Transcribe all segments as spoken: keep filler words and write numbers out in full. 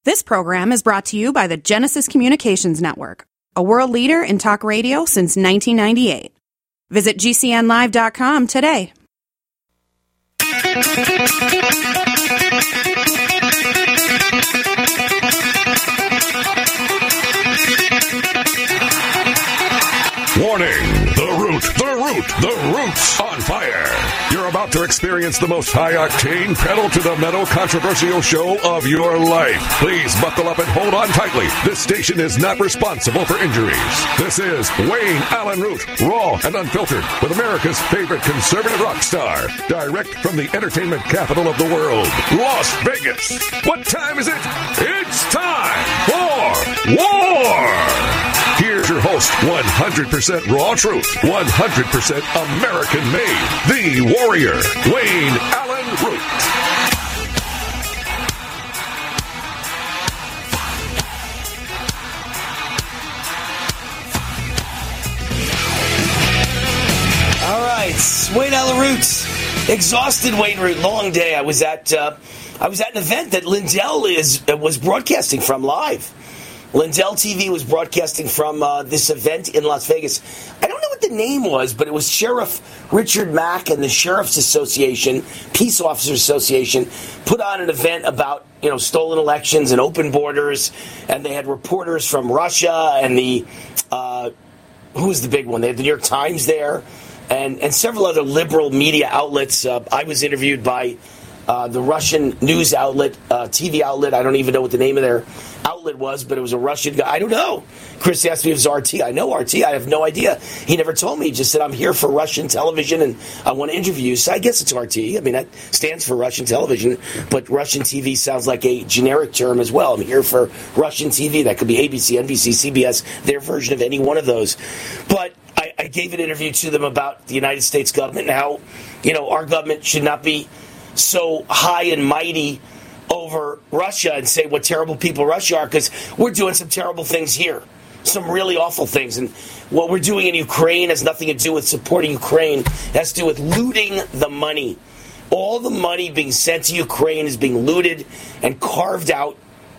This program is brought to you by the Genesis Communications Network, a world leader in talk radio since nineteen ninety-eight. Visit G C N live dot com today. Warning! The root, the root, the root's on fire. You're about to experience the most high-octane, pedal-to-the-metal controversial show of your life. Please buckle up and hold on tightly. This station is not responsible for injuries. This is Wayne Allen Root, raw and unfiltered, with America's favorite conservative rock star. Direct from the entertainment capital of the world, Las Vegas. What time is it? It's time for war! Here's your host, one hundred percent raw truth, one hundred percent American-made, the warrior, Wayne Allen Root. All right, Wayne Allen Root, exhausted Wayne Root, long day. I was at uh, I was at an event that Lindell is was broadcasting from live. Lindell T V was broadcasting from uh, this event in Las Vegas. I don't know what the name was, but it was Sheriff Richard Mack and the Sheriff's Association, Peace Officers Association, put on an event about, you know, stolen elections and open borders, and they had reporters from Russia and the, uh, who was the big one? They had the New York Times there, and, and several other liberal media outlets. Uh, I was interviewed by uh, the Russian news outlet, uh, T V outlet. I don't even know what the name of their outlet was, but it was a Russian guy. I don't know. Chris asked me if it was R T. I know R T. I have no idea. He never told me. He just said, I'm here for Russian television and I want to interview you. So I guess it's R T. I mean, that stands for Russian television, but Russian T V sounds like a generic term as well. I'm here for Russian T V. That could be A B C, N B C, C B S, their version of any one of those. But I, I gave an interview to them about the United States government and how, you know, our government should not be so high and mighty over Russia and say what terrible people Russia are, because we're doing some terrible things here, some really awful things. And what we're doing in Ukraine has nothing to do with supporting Ukraine. It has to do with looting the money. All the money being sent to Ukraine is being looted and carved out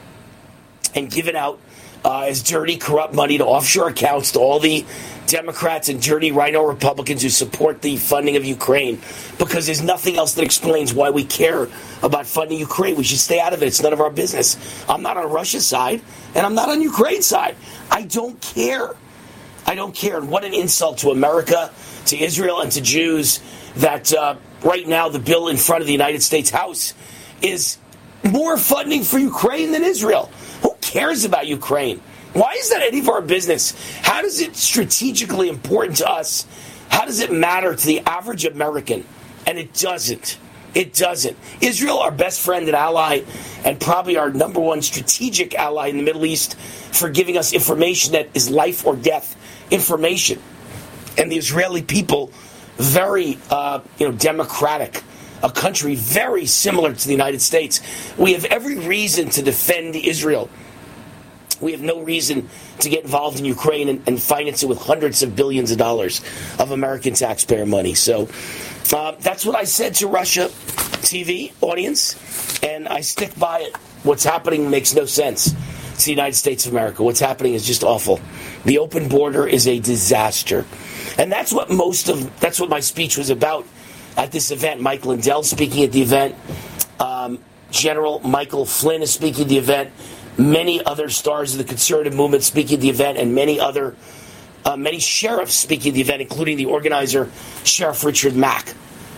and given out uh, as dirty, corrupt money to offshore accounts to all the Democrats and dirty rhino Republicans who support the funding of Ukraine, because there's nothing else that explains why we care about funding Ukraine. We should stay out of it. It's none of our business. I'm not on Russia's side, and I'm not on Ukraine's side. I don't care. I don't care. And what an insult to America, to Israel, and to Jews that uh, right now the bill in front of the United States House is more funding for Ukraine than Israel. Who cares about Ukraine? Why is that any of our business? How is it strategically important to us? How does it matter to the average American? And it doesn't. It doesn't. Israel, our best friend and ally, and probably our number one strategic ally in the Middle East, for giving us information that is life or death information. And the Israeli people, very, uh, you know, democratic, a country very similar to the United States. We have every reason to defend Israel. We have no reason to get involved in Ukraine and, and finance it with hundreds of billions of dollars of American taxpayer money. So uh, that's what I said to Russia T V audience, and I stick by it. What's happening makes no sense. It's the United States of America. What's happening is just awful. The open border is a disaster. And that's what most of, that's what my speech was about at this event. Mike Lindell speaking at the event. Um, General Michael Flynn is speaking at the event. Many other stars of the conservative movement speaking at the event, and many other, uh, many sheriffs speaking at the event, including the organizer, Sheriff Richard Mack.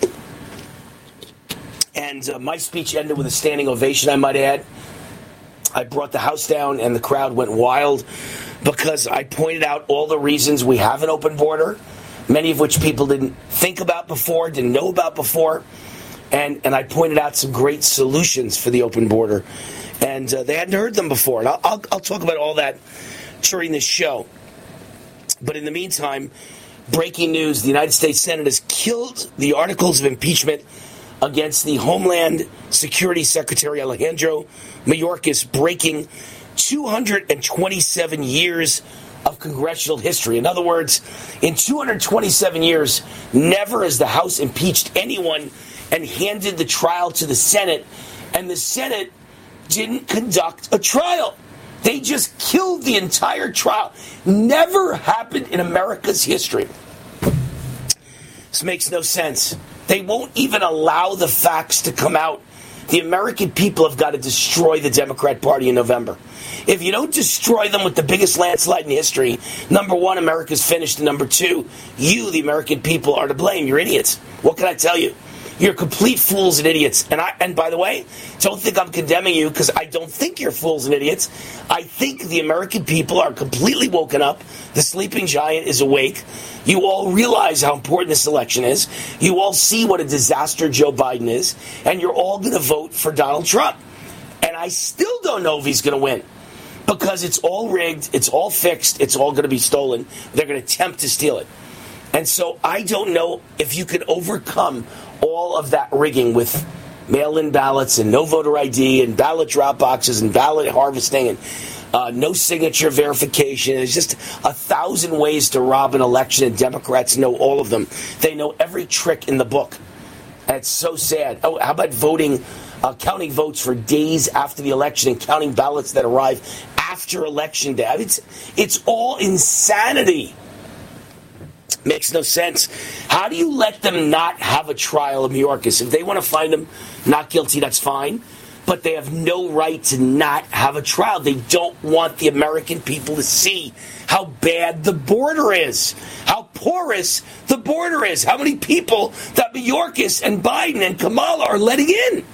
And uh, my speech ended with a standing ovation, I might add. I brought the house down, and the crowd went wild because I pointed out all the reasons we have an open border, many of which people didn't think about before, didn't know about before. And, and I pointed out some great solutions for the open border. And uh, they hadn't heard them before. And I'll, I'll, I'll talk about all that during this show. But in the meantime, breaking news, the United States Senate has killed the articles of impeachment against the Homeland Security Secretary Alejandro Mayorkas, breaking two hundred twenty-seven years of congressional history. In other words, in two hundred twenty-seven years, never has the House impeached anyone and handed the trial to the Senate. And the Senate didn't conduct a trial. They just killed the entire trial. Never happened in America's history. This makes no sense. They won't even allow the facts to come out. The American people have got to destroy the Democrat Party in November. If you don't destroy them with the biggest landslide in history, number one, America's finished, and number two, you, the American people, are to blame. You're idiots. What can I tell you? You're complete fools and idiots. And I, and by the way, don't think I'm condemning you, because I don't think you're fools and idiots. I think the American people are completely woken up. The sleeping giant is awake. You all realize how important this election is. You all see what a disaster Joe Biden is. And you're all going to vote for Donald Trump. And I still don't know if he's going to win, because it's all rigged. It's all fixed. It's all going to be stolen. They're going to attempt to steal it. And so I don't know if you can overcome all of that rigging with mail-in ballots and no voter I D and ballot drop boxes and ballot harvesting and uh, no signature verification. There's just a thousand ways to rob an election, and Democrats know all of them. They know every trick in the book. And it's so sad. Oh, how about voting, uh, counting votes for days after the election and counting ballots that arrive after Election Day? I mean, it's, it's all insanity. Makes no sense. How do you let them not have a trial of Mayorkas? If they want to find him not guilty, that's fine. But they have no right to not have a trial. They don't want the American people to see how bad the border is, how porous the border is, how many people that Mayorkas and Biden and Kamala are letting in.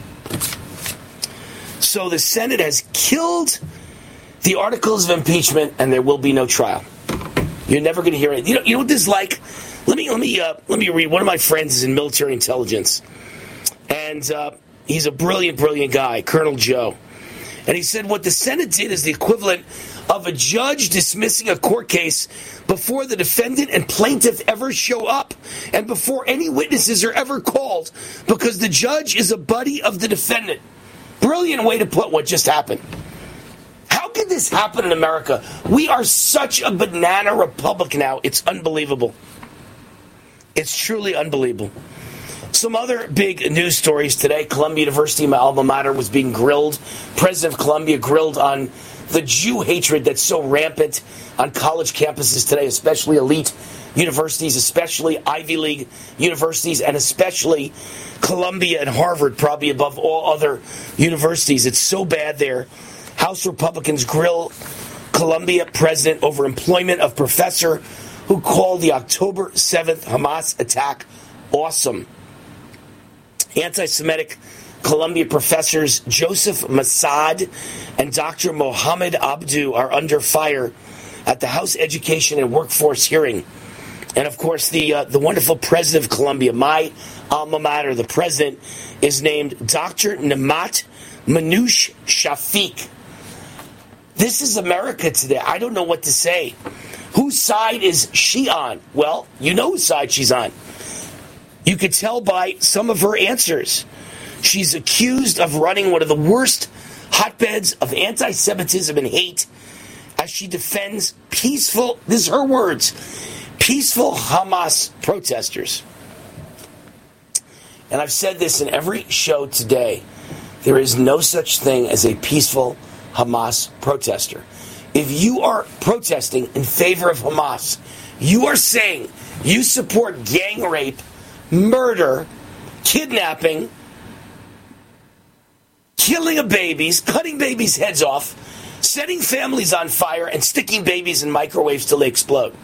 So the Senate has killed the articles of impeachment, and there will be no trial. You're never going to hear it. You know, you know what this is like? Let me let me uh, let me read. One of my friends is in military intelligence, and uh, he's a brilliant, brilliant guy, Colonel Joe. And he said what the Senate did is the equivalent of a judge dismissing a court case before the defendant and plaintiff ever show up, and before any witnesses are ever called, because the judge is a buddy of the defendant. Brilliant way to put what just happened. How can this happen in America? We are such a banana republic now. It's unbelievable. It's truly unbelievable. Some other big news stories today. Columbia University, my alma mater, was being grilled. President of Columbia grilled on the Jew hatred that's so rampant on college campuses today, especially elite universities, especially Ivy League universities, and especially Columbia and Harvard, probably above all other universities. It's so bad there. House Republicans grill Columbia president over employment of professor who called the October seventh Hamas attack awesome. Anti-Semitic Columbia professors Joseph Massad and Doctor Mohammed Abdu are under fire at the House Education and Workforce hearing. And, of course, the uh, the wonderful president of Columbia, my alma mater, the president, is named Doctor Namat Manoush Shafiq. This is America today. I don't know what to say. Whose side is she on? Well, you know whose side she's on. You could tell by some of her answers. She's accused of running one of the worst hotbeds of anti-Semitism and hate as she defends peaceful, this is her words, peaceful Hamas protesters. And I've said this in every show today. There is no such thing as a peaceful Hamas protester. If you are protesting in favor of Hamas, you are saying you support gang rape, murder, kidnapping, killing of babies, cutting babies' heads off, setting families on fire, and sticking babies in microwaves till they explode.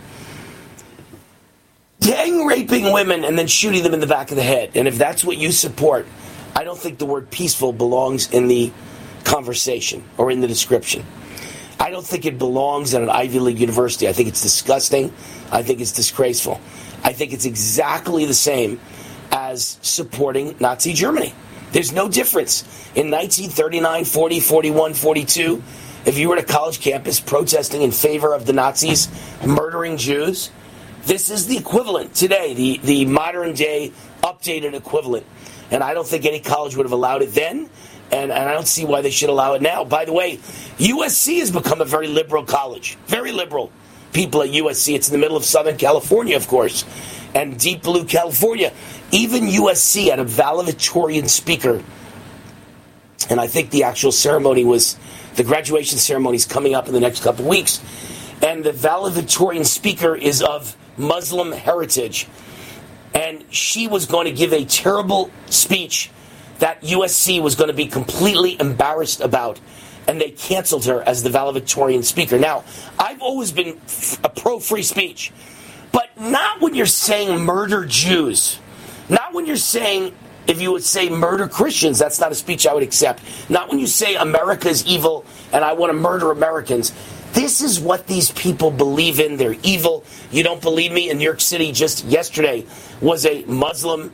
Gang raping women and then shooting them in the back of the head. And if that's what you support, I don't think the word peaceful belongs in the conversation or in the description. I don't think it belongs at an Ivy League university. I think it's disgusting. I think it's disgraceful. I think it's exactly the same as supporting Nazi Germany. There's no difference. In nineteen thirty-nine, forty, forty-one, forty-two, if you were at a college campus protesting in favor of the Nazis murdering Jews, this is the equivalent today, the, the modern day updated equivalent. And I don't think any college would have allowed it then, and, and I don't see why they should allow it now. By the way, U S C has become a very liberal college. Very liberal people at U S C. It's in the middle of Southern California, of course, and deep blue California. Even U S C had a valedictorian speaker And I think the actual ceremony was, the graduation ceremony is coming up in the next couple of weeks. And the valedictorian speaker is of Muslim heritage. And she was going to give a terrible speech that U S C was going to be completely embarrassed about. And they canceled her as the valedictorian speaker. Now, I've always been a pro-free speech. But not when you're saying murder Jews. Not when you're saying, if you would say murder Christians, that's not a speech I would accept. Not when you say America is evil and I want to murder Americans. This is what these people believe in. They're evil. You don't believe me? In New York City just yesterday was a Muslim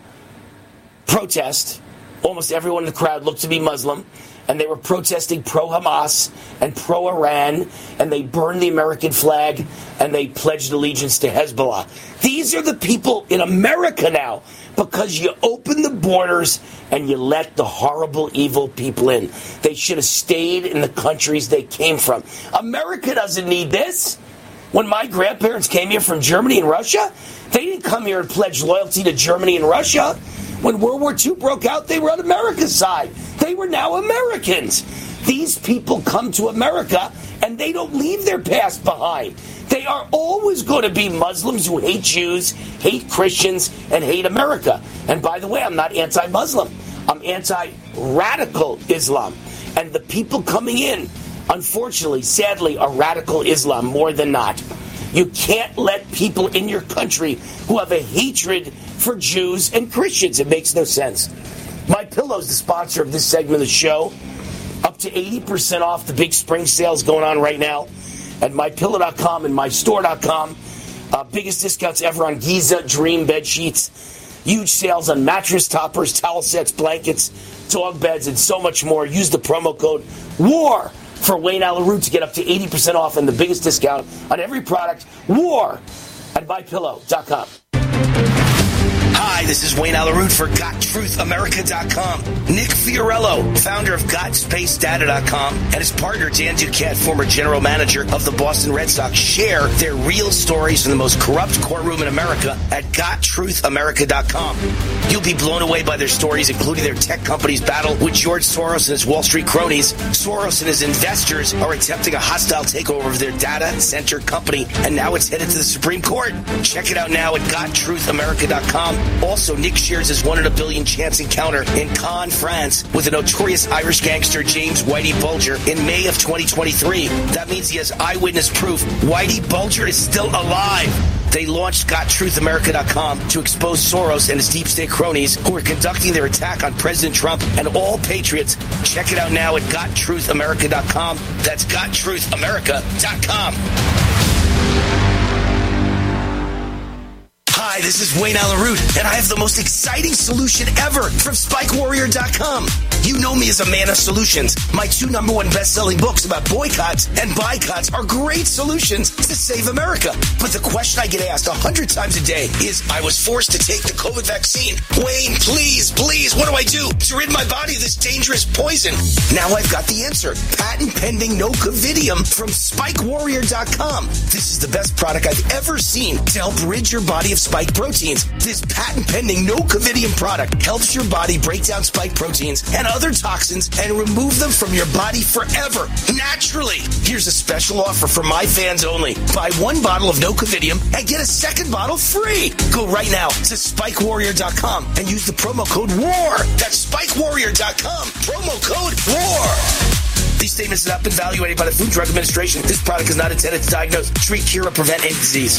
protest. Almost everyone in the crowd looked to be Muslim. And they were protesting pro-Hamas and pro-Iran, and they burned the American flag, and they pledged allegiance to Hezbollah. These are the people in America now, because you open the borders and you let the horrible, evil people in. They should have stayed in the countries they came from. America doesn't need this. When my grandparents came here from Germany and Russia, they didn't come here and pledge loyalty to Germany and Russia. When World War Two broke out, they were on America's side. They were now Americans. These people come to America, and they don't leave their past behind. They are always going to be Muslims who hate Jews, hate Christians, and hate America. And by the way, I'm not anti-Muslim. I'm anti-radical Islam. And the people coming in, unfortunately, sadly, are radical Islam more than not. You can't let people in your country who have a hatred for Jews and Christians. It makes no sense. MyPillow is the sponsor of this segment of the show. Up to eighty percent off the big spring sales going on right now at my pillow dot com and my store dot com. Uh, biggest discounts ever on Giza Dream bed sheets. Huge sales on mattress toppers, towel sets, blankets, dog beds, and so much more. Use the promo code WAR for Wayne Allyn Root to get up to eighty percent off and the biggest discount on every product. WAR at my pillow dot com. Hi, this is Wayne Allyn Root for Got Truth America dot com. Nick Fiorello, founder of Got Space Data dot com, and his partner Dan Duquette, former general manager of the Boston Red Sox, share their real stories from the most corrupt courtroom in America at Got Truth America dot com. You'll be blown away by their stories, including their tech company's battle with George Soros and his Wall Street cronies. Soros and his investors are attempting a hostile takeover of their data center company, and now it's headed to the Supreme Court. Check it out now at Got Truth America dot com. Also, Nick shares his one in a billion chance encounter in Cannes, France, with the notorious Irish gangster James Whitey Bulger in May of twenty twenty-three. That means he has eyewitness proof Whitey Bulger is still alive. They launched Got Truth America dot com to expose Soros and his deep state cronies who are conducting their attack on President Trump and all patriots. Check it out now at Got Truth America dot com. That's Got Truth America dot com. Hi, this is Wayne Allyn Root, and I have the most exciting solution ever from Spike Warrior dot com. You know me as a man of solutions. My two number one best-selling books about boycotts and boycotts are great solutions to save America. But the question I get asked a hundred times a day is, I was forced to take the COVID vaccine. Wayne, please, please, what do I do to rid my body of this dangerous poison? Now I've got the answer. Patent pending Nocovidium from Spike Warrior dot com. This is the best product I've ever seen to help rid your body of spike proteins. This patent-pending Nocovidium product helps your body break down spike proteins and other toxins and remove them from your body forever, naturally. Here's a special offer for my fans only. Buy one bottle of Nocovidium and get a second bottle free. Go right now to Spike Warrior dot com and use the promo code WAR. That's Spike Warrior dot com. Promo code WAR. These statements have not been evaluated by the Food and Drug Administration. This product is not intended to diagnose, treat, cure, or prevent any disease.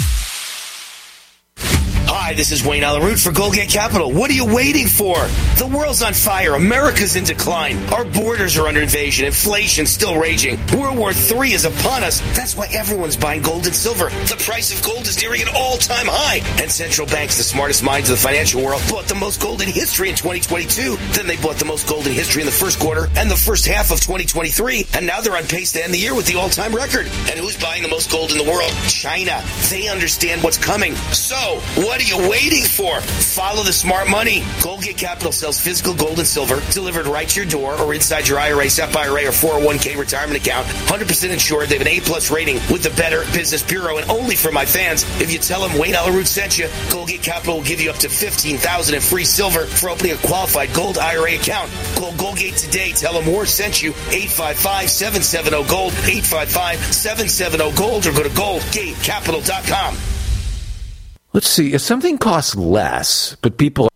Hi, this is Wayne Allyn Root for Goldgate Capital. What are you waiting for? The world's on fire. America's in decline. Our borders are under invasion. Inflation's still raging. World War Three is upon us. That's why everyone's buying gold and silver. The price of gold is nearing an all-time high. And central banks, the smartest minds of the financial world, bought the most gold in history in twenty twenty-two. Then they bought the most gold in history in the first quarter and the first half of twenty twenty-three. And now they're on pace to end the year with the all-time record. And who's buying the most gold in the world? China. They understand what's coming. So, what are you you waiting for? Follow the smart money. Goldgate Capital sells physical gold and silver delivered right to your door or inside your I R A, S E P I R A, or four oh one k retirement account. one hundred percent insured. They have an A-plus rating with the Better Business Bureau. And only for my fans, if you tell them Wayne Allyn Root sent you, Goldgate Capital will give you up to fifteen thousand dollars in free silver for opening a qualified gold I R A account. Call Goldgate today. Tell them Moore sent you. eight five five, seven seven zero, GOLD. eight five five, seven seven zero, GOLD or go to gold gate capital dot com. Let's see. If something costs less, but people...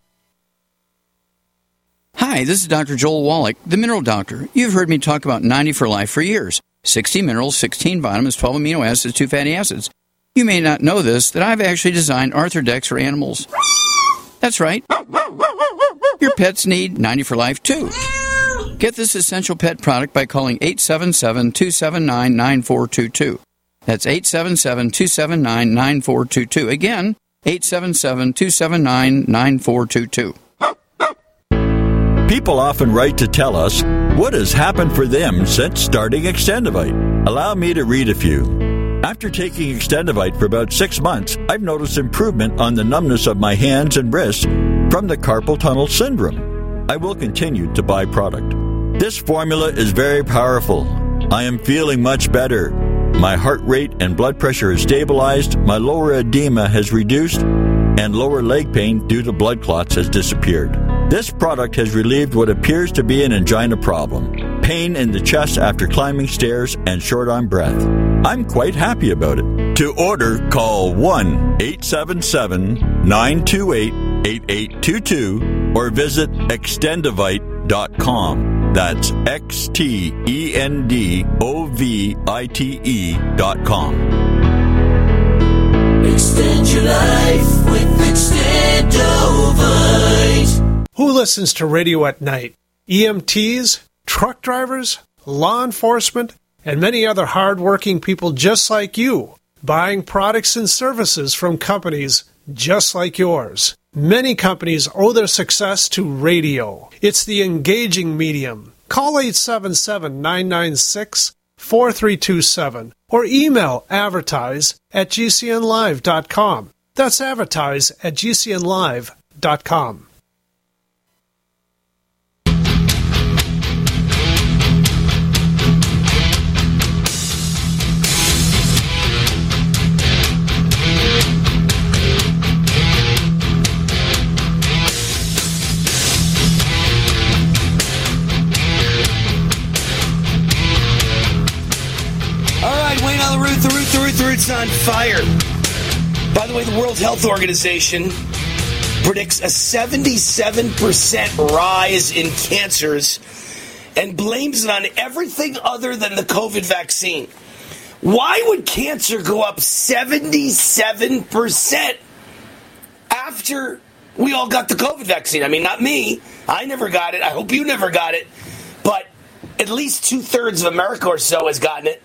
Hi, this is Doctor Joel Wallach, the Mineral Doctor. You've heard me talk about ninety for Life for years. sixty minerals, sixteen vitamins, twelve amino acids, two fatty acids. You may not know this, that I've actually designed Arthrodex for animals. That's right. Your pets need ninety for Life, too. Get this essential pet product by calling eight seven seven, two seven nine, nine four two two. That's eight seven seven, two seven nine, nine four two two. Again, eight seven seven, two seven nine, nine four two two. People often write to tell us what has happened for them since starting Extendivite. Allow me to read a few. After taking Extendivite for about six months, I've noticed improvement on the numbness of my hands and wrists from the carpal tunnel syndrome. I will continue to buy product. This formula is very powerful. I am feeling much better. My heart rate and blood pressure is stabilized, my lower edema has reduced, and lower leg pain due to blood clots has disappeared. This product has relieved what appears to be an angina problem, pain in the chest after climbing stairs, and short on breath. I'm quite happy about it. To order, call one eight seven seven, nine two eight, eight eight two two or visit extendivite dot com. That's X T E N D O V I T E dot com. Extend your life with Extendovite. Who listens to radio at night? E M Ts, truck drivers, law enforcement, and many other hard-working people just like you, buying products and services from companies just like yours. Many companies owe their success to radio. It's the engaging medium. Call eight seven seven, nine nine six, four three two seven or email advertise at g c n live dot com. That's advertise at g c n live dot com. The root, the root, the root's on fire. By the way, the World Health Organization predicts a seventy-seven percent rise in cancers and blames it on everything other than the COVID vaccine. Why would cancer go up seventy-seven percent after we all got the COVID vaccine? I mean, not me. I never got it. I hope you never got it. But at least two-thirds of America or so has gotten it.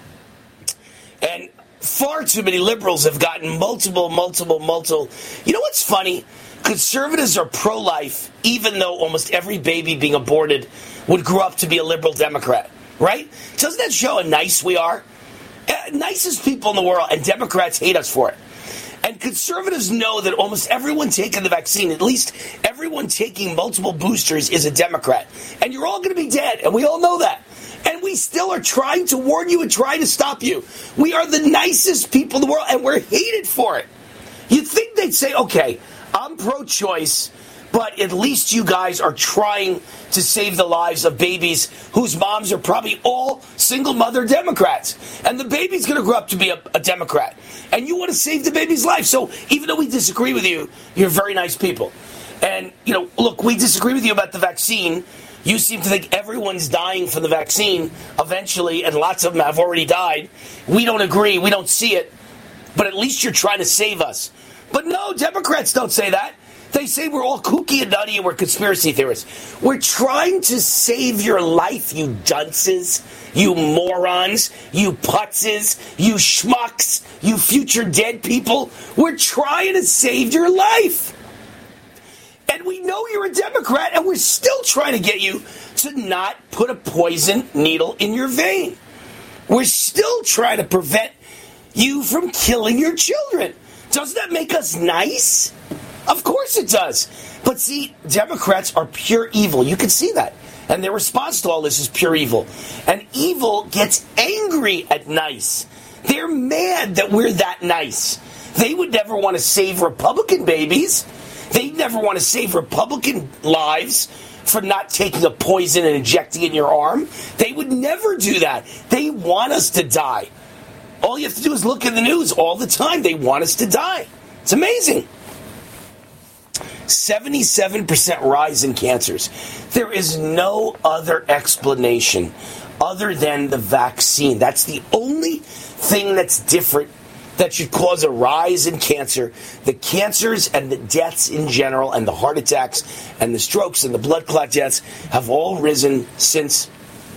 And far too many liberals have gotten multiple, multiple, multiple. You know what's funny? Conservatives are pro-life, even though almost every baby being aborted would grow up to be a liberal Democrat, right? Doesn't that show how nice we are? Uh, nicest people in the world, and Democrats hate us for it. And conservatives know that almost everyone taking the vaccine, at least everyone taking multiple boosters, is a Democrat. And you're all going to be dead, and we all know that. And we still are trying to warn you and trying to stop you. We are the nicest people in the world, and we're hated for it. You'd think they'd say, okay, I'm pro-choice, but at least you guys are trying to save the lives of babies whose moms are probably all single mother Democrats. And the baby's going to grow up to be a, a Democrat. And you want to save the baby's life. So even though we disagree with you, you're very nice people. And, you know, look, we disagree with you about the vaccine. You seem to think everyone's dying from the vaccine eventually, and lots of them have already died. We don't agree. We don't see it. But at least you're trying to save us. But no, Democrats don't say that. They say we're all kooky and nutty and we're conspiracy theorists. We're trying to save your life, you dunces, you morons, you putzes, you schmucks, you future dead people. We're trying to save your life. And we know you're a Democrat, and we're still trying to get you to not put a poison needle in your vein. We're still trying to prevent you from killing your children. Doesn't that make us nice? Of course it does. But see, Democrats are pure evil. You can see that. And their response to all this is pure evil. And evil gets angry at nice. They're mad that we're that nice. They would never want to save Republican babies. They'd never want to save Republican lives for not taking a poison and injecting it in your arm. They would never do that. They want us to die. All you have to do is look at the news all the time. They want us to die. It's amazing. seventy-seven percent rise in cancers. There is no other explanation other than the vaccine. That's the only thing that's different that should cause a rise in cancer. The cancers and the deaths in general and the heart attacks and the strokes and the blood clot deaths have all risen since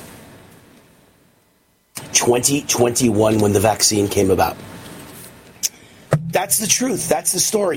twenty twenty-one when the vaccine came about. That's the truth. That's the story.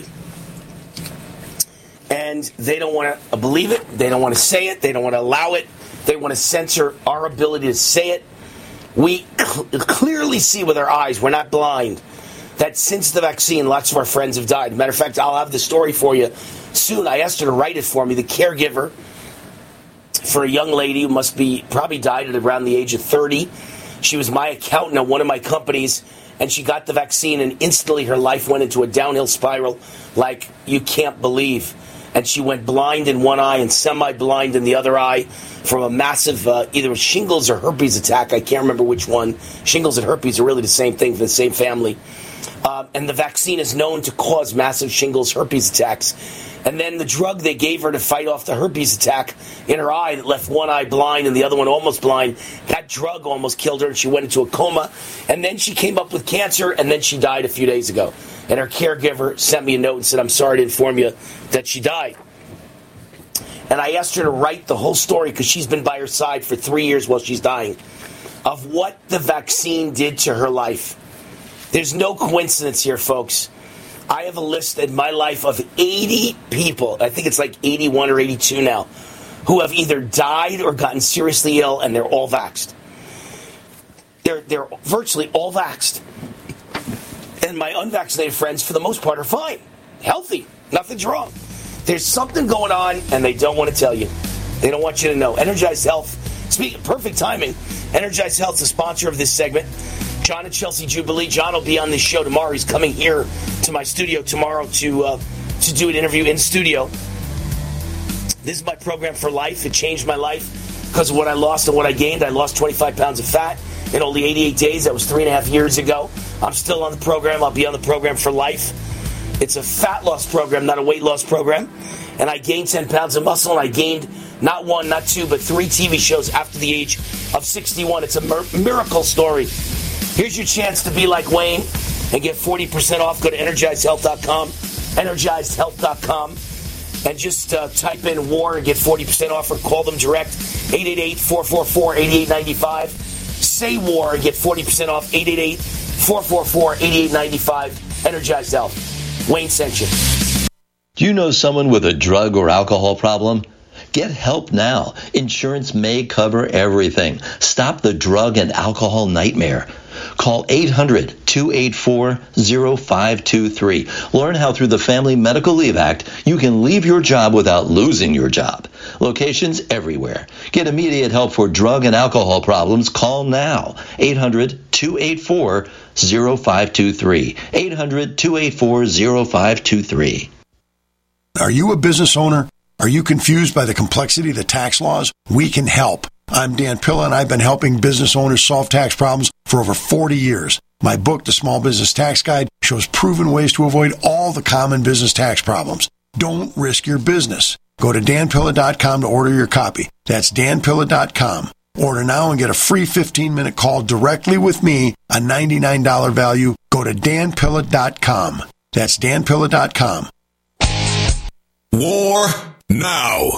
And they don't want to believe it. They don't want to say it. They don't want to allow it. They want to censor our ability to say it. We cl- clearly see with our eyes, we're not blind, that since the vaccine, lots of our friends have died. Matter of fact, I'll have the story for you soon. I asked her to write it for me. The caregiver for a young lady who must be probably died at around the age of thirty. She was my accountant at one of my companies, and she got the vaccine, and instantly her life went into a downhill spiral like you can't believe. And she went blind in one eye and semi-blind in the other eye from a massive, uh, either shingles or herpes attack. I can't remember which one. Shingles and herpes are really the same thing, for the same family. Uh, and the vaccine is known to cause massive shingles, herpes attacks. And then the drug they gave her to fight off the herpes attack in her eye that left one eye blind and the other one almost blind, that drug almost killed her and she went into a coma. And then she came up with cancer and then she died a few days ago. And her caregiver sent me a note and said, I'm sorry to inform you that she died. And I asked her to write the whole story, because she's been by her side for three years while she's dying, of what the vaccine did to her life. There's no coincidence here, folks. I have a list in my life of eighty people, I think it's like eighty-one or eighty-two now, who have either died or gotten seriously ill, and they're all vaxxed. They're, they're virtually all vaxxed. And my unvaccinated friends, for the most part, are fine, healthy, nothing's wrong. There's something going on, and they don't want to tell you. They don't want you to know. Energize Health, speaking perfect timing, Energize Health's the sponsor of this segment. John and Chelsea Jubilee. John will be on this show tomorrow. He's coming here to my studio tomorrow to uh, to do an interview in studio. This is my program for life. It changed my life because of what I lost and what I gained. I lost twenty-five pounds of fat in only eighty-eight days. That was three and a half years ago. I'm still on the program. I'll be on the program for life. It's a fat loss program, not a weight loss program. And I gained ten pounds of muscle, and I gained not one, not two, but three T V shows after the age of sixty-one. It's a mir- miracle story. Here's your chance to be like Wayne and get forty percent off. Go to energized health dot com, energized health dot com, and just uh, type in WAR and get forty percent off, or call them direct, eight eight eight, four four four, eight eight nine five. Say WAR and get forty percent off, eight eight eight, four four four, eight eight nine five. Energized Health. Wayne sent you. Do you know someone with a drug or alcohol problem? Get help now. Insurance may cover everything. Stop the drug and alcohol nightmare. Call eight hundred, two eight four, zero five two three. Learn how through the Family Medical Leave Act you can leave your job without losing your job. Locations everywhere. Get immediate help for drug and alcohol problems. Call now. eight hundred, two eight four, zero five two three. eight hundred, two eight four, zero five two three. Are you a business owner? Are you confused by the complexity of the tax laws? We can help. I'm Dan Pilla, and I've been helping business owners solve tax problems for over forty years. My book, The Small Business Tax Guide, shows proven ways to avoid all the common business tax problems. Don't risk your business. Go to dan pilla dot com to order your copy. That's dan pilla dot com. Order now and get a free fifteen-minute call directly with me, a ninety-nine dollars value. Go to dan pilla dot com. That's dan pilla dot com. War now.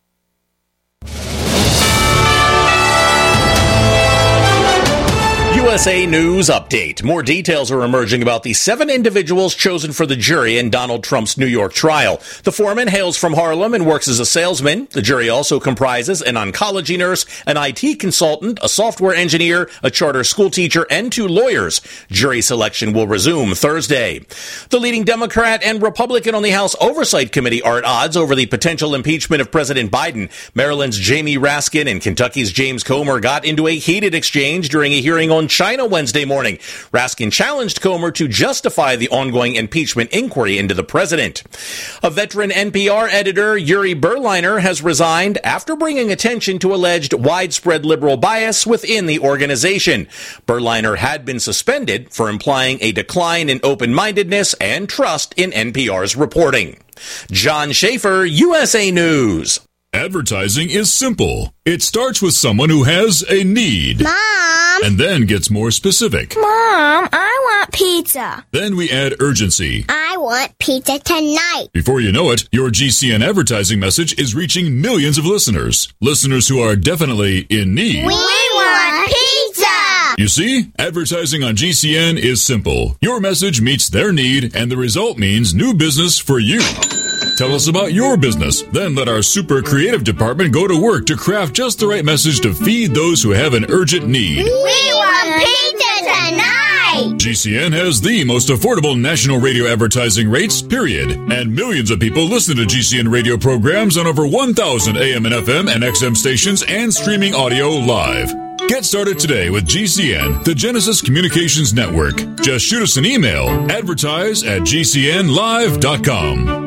U S A News Update. More details are emerging about the seven individuals chosen for the jury in Donald Trump's New York trial. The foreman hails from Harlem and works as a salesman. The jury also comprises an oncology nurse, an I T consultant, a software engineer, a charter school teacher, and two lawyers. Jury selection will resume Thursday. The leading Democrat and Republican on the House Oversight Committee are at odds over the potential impeachment of President Biden. Maryland's Jamie Raskin and Kentucky's James Comer got into a heated exchange during a hearing on China Wednesday morning. Raskin challenged Comer to justify the ongoing impeachment inquiry into the president. A veteran N P R editor, Yuri Berliner, has resigned after bringing attention to alleged widespread liberal bias within the organization. Berliner had been suspended for implying a decline in open-mindedness and trust in N P R's reporting. John Schaefer, U S A News. Advertising is simple. It starts with someone who has a need. Mom! And then gets more specific. Mom, I want pizza. Then we add urgency. I want pizza tonight. Before you know it, your G C N advertising message is reaching millions of listeners. Listeners who are definitely in need. We want pizza! You see, advertising on G C N is simple. Your message meets their need, and the result means new business for you. Tell us about your business. Then let our super creative department go to work to craft just the right message to feed those who have an urgent need. We want pizza tonight! G C N has the most affordable national radio advertising rates, period. And millions of people listen to G C N radio programs on over one thousand A M and F M and X M stations and streaming audio live. Get started today with G C N, the Genesis Communications Network. Just shoot us an email, advertise at G C N live dot com.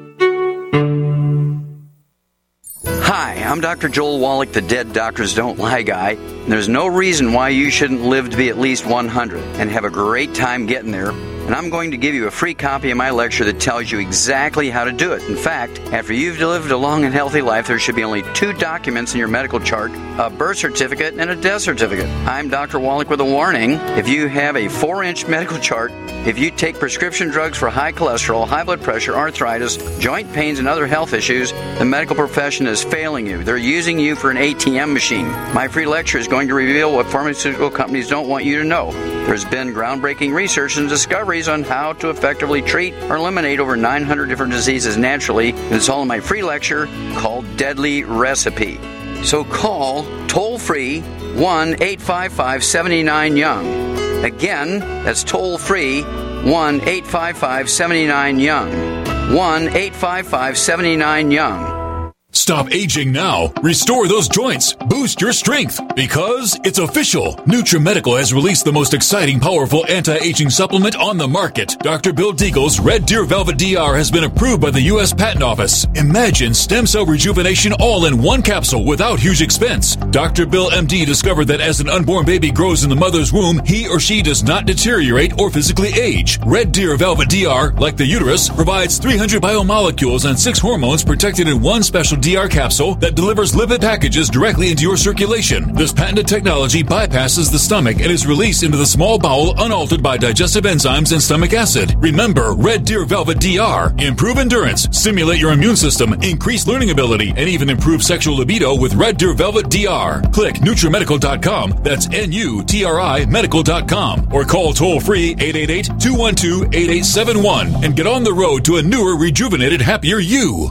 Hi, I'm Doctor Joel Wallach, the Dead Doctors Don't Lie guy. And there's no reason why you shouldn't live to be at least one hundred and have a great time getting there. And I'm going to give you a free copy of my lecture that tells you exactly how to do it. In fact, after you've lived a long and healthy life, there should be only two documents in your medical chart, a birth certificate and a death certificate. I'm Doctor Wallach with a warning. If you have a four-inch medical chart, if you take prescription drugs for high cholesterol, high blood pressure, arthritis, joint pains, and other health issues, the medical profession is failing you. They're using you for an A T M machine. My free lecture is going to reveal what pharmaceutical companies don't want you to know. There's been groundbreaking research and discoveries on how to effectively treat or eliminate over nine hundred different diseases naturally. And it's all in my free lecture called Deadly Recipe. So call toll-free one eight five five seven nine young. Again, that's toll-free one eight five five seven nine young. one eight five five seven nine young. Stop aging now. Restore those joints. Boost your strength. Because it's official. NutriMedical has released the most exciting, powerful anti-aging supplement on the market. Doctor Bill Deagle's Red Deer Velvet D R has been approved by the U S Patent Office. Imagine stem cell rejuvenation all in one capsule without huge expense. Doctor Bill M D discovered that as an unborn baby grows in the mother's womb, he or she does not deteriorate or physically age. Red Deer Velvet D R, like the uterus, provides three hundred biomolecules and six hormones protected in one special D R capsule that delivers lipid packages directly into your circulation. This patented technology bypasses the stomach and is released into the small bowel unaltered by digestive enzymes and stomach acid. Remember, Red Deer Velvet D R. Improve endurance, stimulate your immune system, increase learning ability, and even improve sexual libido with Red Deer Velvet D R. Click NutriMedical dot com, that's N U T R I medical dot com, or call toll-free eight eight eight, two one two, eight eight seven one and get on the road to a newer, rejuvenated, happier you.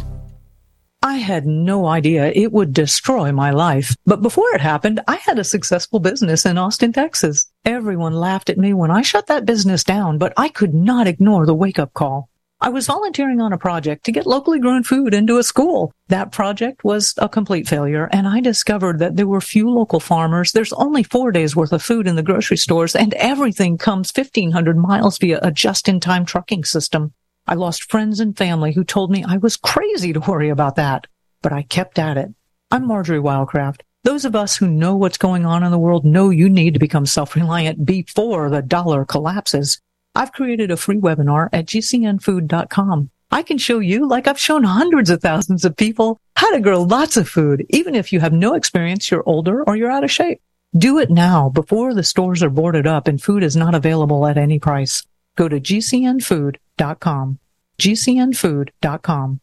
I had no idea it would destroy my life. But before it happened, I had a successful business in Austin, Texas. Everyone laughed at me when I shut that business down, but I could not ignore the wake-up call. I was volunteering on a project to get locally grown food into a school. That project was a complete failure, and I discovered that there were few local farmers. There's only four days worth of food in the grocery stores, and everything comes fifteen hundred miles via a just-in-time trucking system. I lost friends and family who told me I was crazy to worry about that, but I kept at it. I'm Marjorie Wildcraft. Those of us who know what's going on in the world know you need to become self-reliant before the dollar collapses. I've created a free webinar at G C N food dot com. I can show you, like I've shown hundreds of thousands of people, how to grow lots of food, even if you have no experience, you're older, or you're out of shape. Do it now before the stores are boarded up and food is not available at any price. Go to G C N food dot com. G C N food dot com.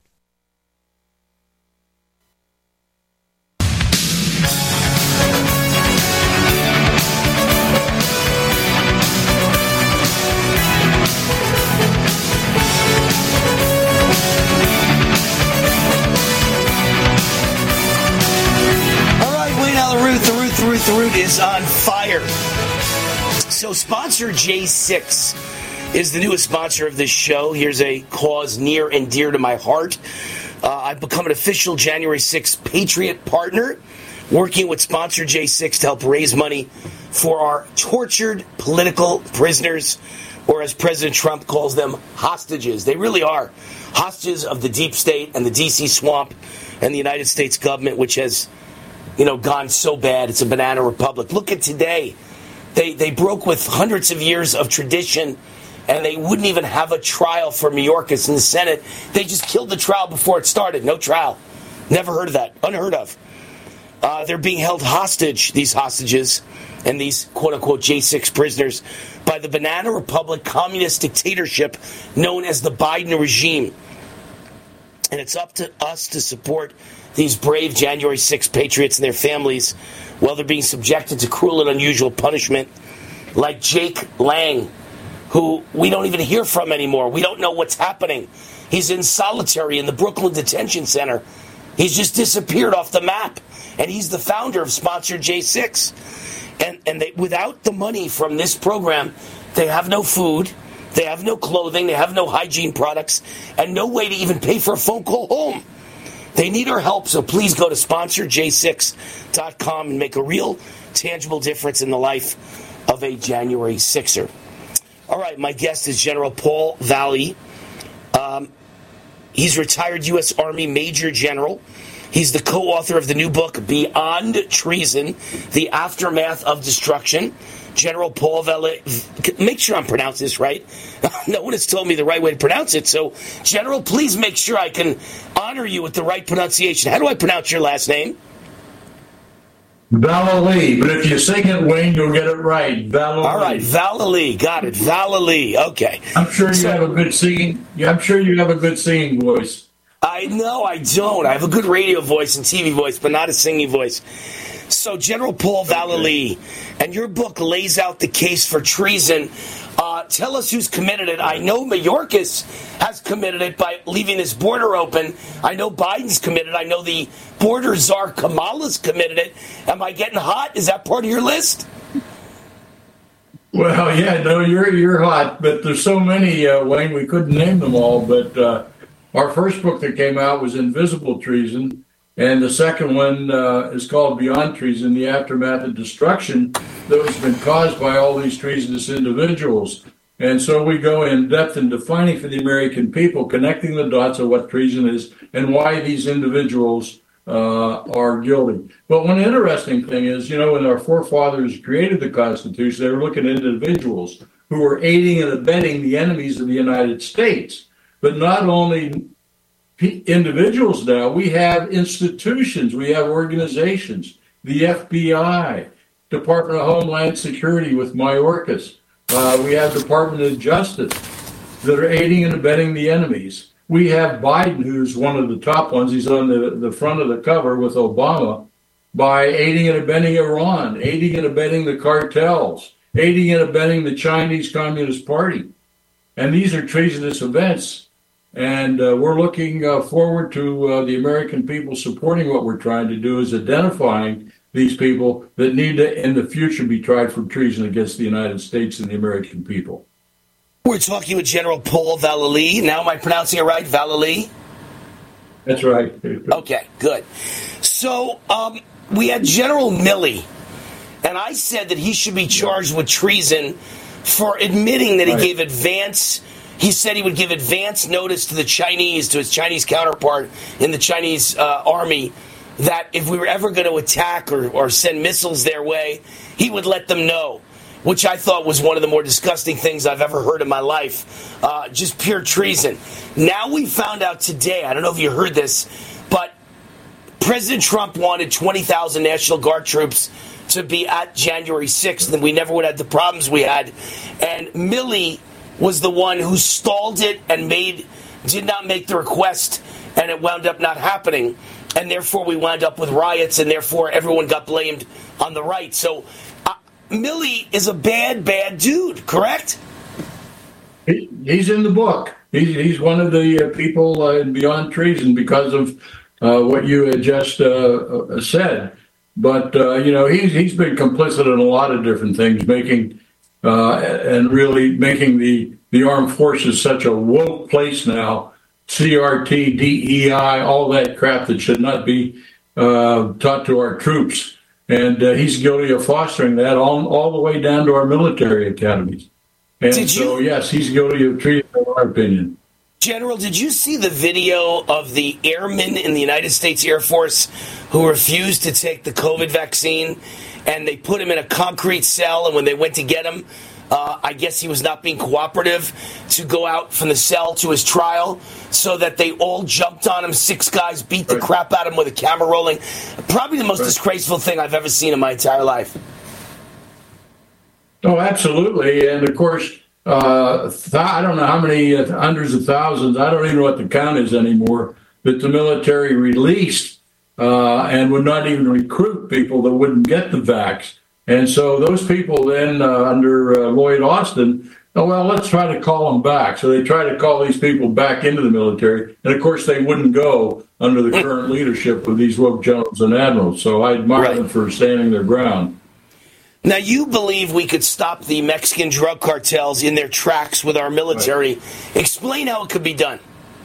So sponsor J six is the newest sponsor of this show. Here's a cause near and dear to my heart. Uh, I've become an official January sixth Patriot partner, working with sponsor J six to help raise money for our tortured political prisoners, or as President Trump calls them, hostages. They really are hostages of the deep state and the D C swamp and the United States government, which has, you know, gone so bad. It's a banana republic. Look at today. They they broke with hundreds of years of tradition, and they wouldn't even have a trial for Mayorkas in the Senate. They just killed the trial before it started. No trial. Never heard of that. Unheard of. Uh, they're being held hostage, these hostages, and these quote-unquote J six prisoners, by the Banana Republic communist dictatorship known as the Biden regime. And it's up to us to support these brave January sixth patriots and their families while they're being subjected to cruel and unusual punishment, like Jake Lang, who we don't even hear from anymore. We don't know what's happening. He's in solitary in the Brooklyn Detention Center. He's just disappeared off the map. And he's the founder of Sponsor J six. And and they, without the money from this program, they have no food, they have no clothing, they have no hygiene products, and no way to even pay for a phone call home. They need our help, so please go to sponsor j six dot com and make a real, tangible difference in the life of a January sixer. All right, my guest is General Paul Vallely. Um, he's retired U S Army Major General. He's the co-author of the new book, Beyond Treason, The Aftermath of Destruction. General Paul Vallely, make sure I'm pronouncing this right. No one has told me the right way to pronounce it. So, General, please make sure I can honor you with the right pronunciation. How do I pronounce your last name? Vallely, but if you sing it, Wayne, you'll get it right. Vallely. All right, Vallely, got it. Vallely, okay. I'm sure you so, have a good singing. I'm sure you have a good singing voice. I know I don't. I have a good radio voice and T V voice, but not a singing voice. So, General Paul Vallely, and your book lays out the case for treason. Uh, tell us who's committed it. I know Mayorkas has committed it by leaving this border open. I know Biden's committed. I know the border czar Kamala's committed it. Am I getting hot? Is that part of your list? Well, yeah, no, you're you're hot, but there's so many, uh, Wayne, we couldn't name them all. But uh, our first book that came out was Invisible Treason. And the second one uh, is called Beyond Treason, The Aftermath of Destruction that has been caused by all these treasonous individuals. And so we go in depth in defining for the American people, connecting the dots of what treason is and why these individuals uh, are guilty. But one interesting thing is, you know, when our forefathers created the Constitution, they were looking at individuals who were aiding and abetting the enemies of the United States. But not only individuals now, we have institutions, we have organizations, the F B I, Department of Homeland Security with Mayorkas, uh, we have Department of Justice that are aiding and abetting the enemies. We have Biden, who's one of the top ones, he's on the, the front of the cover with Obama, by aiding and abetting Iran, aiding and abetting the cartels, aiding and abetting the Chinese Communist Party. And these are treasonous events. And uh, we're looking uh, forward to uh, the American people supporting what we're trying to do, is identifying these people that need to, in the future, be tried for treason against the United States and the American people. We're talking with General Paul Vallely. Now, am I pronouncing it right? Vallely? That's right. Okay, good. So um, we had General Milley, and I said that he should be charged with treason for admitting that he right. gave advance He said he would give advance notice to the Chinese, to his Chinese counterpart in the Chinese uh, army, that if we were ever going to attack or, or send missiles their way, he would let them know, which I thought was one of the more disgusting things I've ever heard in my life. Uh, just pure treason. Now we found out today, I don't know if you heard this, but President Trump wanted twenty thousand National Guard troops to be at January sixth, and we never would have had the problems we had. And Milley was the one who stalled it and made did not make the request, and it wound up not happening. And therefore, we wound up with riots, and therefore, everyone got blamed on the right. So, uh, Milley is a bad, bad dude, correct? He, he's in the book. He's, he's one of the uh, people uh, in Beyond Treason because of uh, what you had just uh, said. But, uh, you know, he's, he's been complicit in a lot of different things, making uh, and really making the, the armed forces such a woke place now. C R T, D E I, all that crap that should not be uh, taught to our troops. And uh, he's guilty of fostering that all, all the way down to our military academies. And Did so, you- yes, he's guilty of treason, in our opinion. General, did you see the video of the airmen in the United States Air Force who refused to take the COVID vaccine, and they put him in a concrete cell, and when they went to get him, uh, I guess he was not being cooperative to go out from the cell to his trial, so that they all jumped on him, six guys beat the Right. crap out of him with a camera rolling. Probably the most Right. disgraceful thing I've ever seen in my entire life. Oh, absolutely. And of course, uh, th- I don't know how many uh, hundreds of thousands, I don't even know what the count is anymore, that the military released uh, and would not even recruit people that wouldn't get the vax. And so those people then, uh, under uh, Lloyd Austin, oh, well, let's try to call them back. So they try to call these people back into the military. And of course, they wouldn't go under the current leadership of these woke generals and admirals. So I admire Right. them for standing their ground. Now, you believe we could stop the Mexican drug cartels in their tracks with our military. Explain how it could be done.